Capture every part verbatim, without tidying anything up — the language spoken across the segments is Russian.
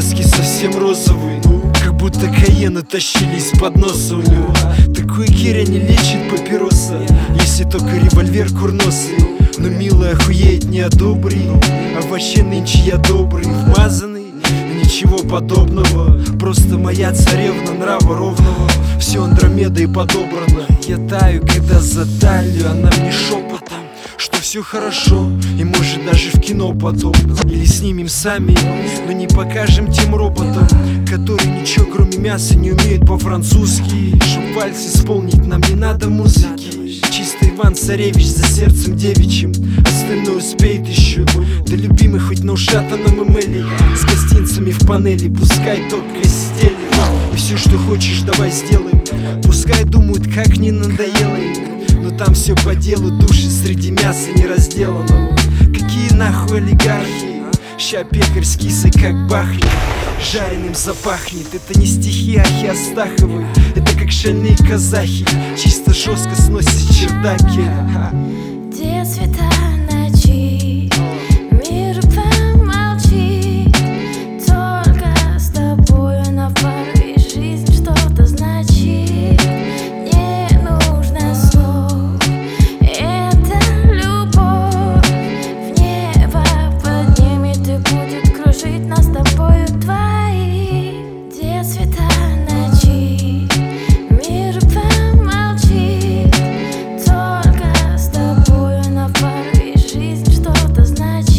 Словецкий совсем розовый, как будто Каена тащили из-под носа у него. Такой Киря не лечит папироса, если только револьвер курносый. Но милая охуеет не одобри, а вообще нынче я добрый, вмазанный. Ничего подобного, просто моя царевна нрава ровного. Все Андромеда и подобрано. Я таю, когда за талию она мне шепотом, что все хорошо, и может даже в кино подобно. Или снимем сами, но не покажем тем роботам, которые ничего кроме мяса не умеют по-французски. Чтоб вальс исполнить, нам не надо музыки. Чисто Иван-Царевич за сердцем девичьим, остальное успеет еще. Да любимый хоть на ушатанном эмэли, с гостинцами в панели, пускай только стели. И все, что хочешь, давай сделаем. Пускай думают, как не надоело им, но там все по делу, души среди мяса не разделанного. Какие нахуй олигархи, ща пекарь с кисой как бахнет, жареным запахнет. Это не стихи Ахи Астаховой, это как шальные казахи, чисто жестко сносит чердаки. Где цвета ночи, мир помолчи, только с тобою на пару и жизнь что-то значит. Не нужно слов, это любовь в небо поднимет и будет кружить нас с тобою двоих. Где цвета ночи, мир помолчи, только с тобою на пару и жизнь что-то значит.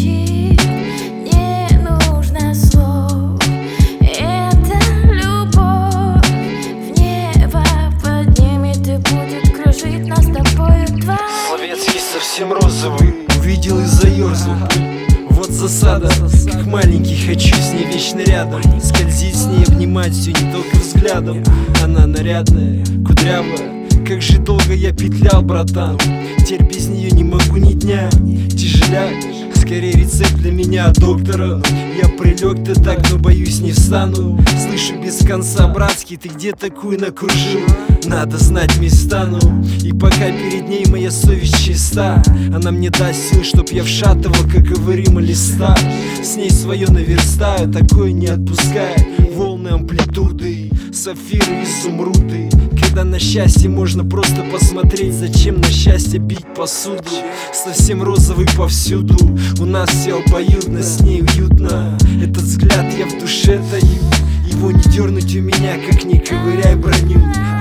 Не нужно слов, это любовь в небо поднимет и будет кружить нас с тобою двоих. Словецкий совсем розовый, увидел и заерзал. Вот засада, как маленький, хочу с ней вечно рядом. Скользить с ней, обнимать все не только взглядом. Она нарядная, кудрявая, как же долго я петлял, братан. Теперь без нее не могу ни дня. Тяжеляк, скорее рецепт для меня от доктора. Я прилег, ты так, но боюсь не встану. Слышу без конца, братский, ты где такую накружил? Надо знать места, ну. И пока перед ней моя совесть чиста, она мне даст сил, чтоб я вшатывал, как говорим, листа. С ней свое наверстаю, такое не отпуская. Волны амплитуды, сапфиры, изумруды. Когда на счастье можно просто посмотреть, зачем на счастье бить посуду? Совсем розовый повсюду, у нас все обоюдно, с ней уютно. Этот взгляд я в душе таю, его не дернуть у меня, как не ковыряй броню.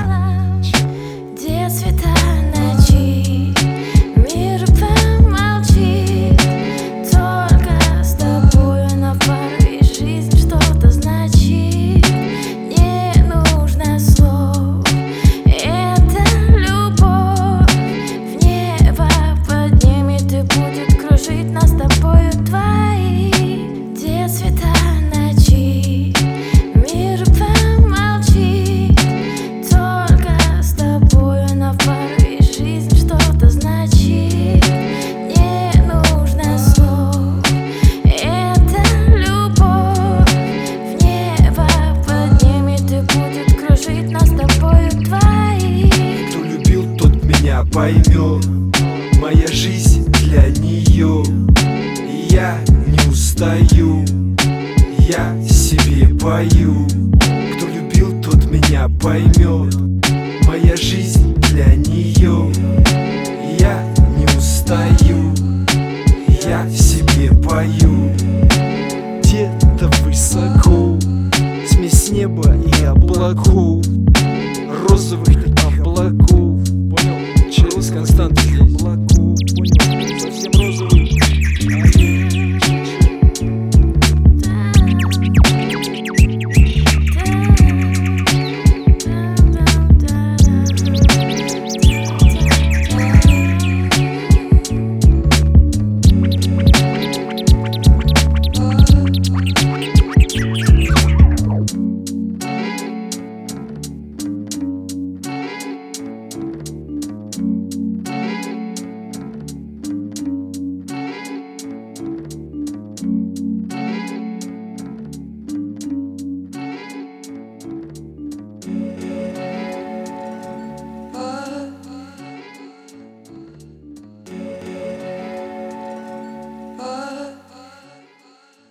Где цвета ночи, мир помолчи, только с тобою на пару и жизнь что-то значит. Не нужно слов, это любовь в небо поднимет и будет кружить нас с тобою двоих. Где цвета ночи, мир помолчи, только с тобою на пару и жизнь что-то значит. Не нужно слов, это любовь в небо поднимет и будет кружить нас с тобою двоих. Кто любил, тот меня поймет, моя жизнь для нее. И я не устаю, я себе пою. Кто любил, тот меня поймет, моя жизнь для нее. И я не устаю, я себе пою. Где-то высоко, смесь неба и облаков, розовых